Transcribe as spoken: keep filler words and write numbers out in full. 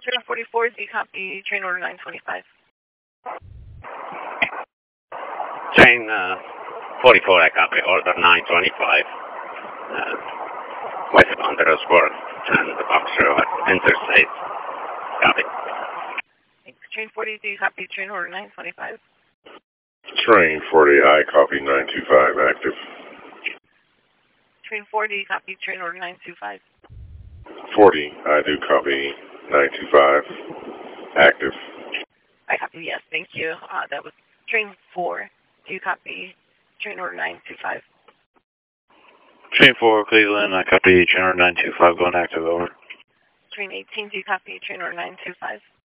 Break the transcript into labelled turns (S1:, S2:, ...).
S1: Train forty-four, do you copy train order nine twenty-five?
S2: Train uh, forty-four, I copy order nine twenty-five. Uh, westbound Roseburg and the Box River Interstate. Copy.
S1: Thanks. Train forty, do you copy train order nine twenty-five?
S3: Train forty, I copy nine two five, active.
S1: Train four, do you copy train order nine two five?
S3: forty, I do copy nine two five, active.
S1: I copy, yes, thank you. Uh, that was train four. Do you copy train order nine two five?
S4: Train four, Cleveland, I copy train order nine two five, going active, over.
S1: Train eighteen, do you copy train order nine two five?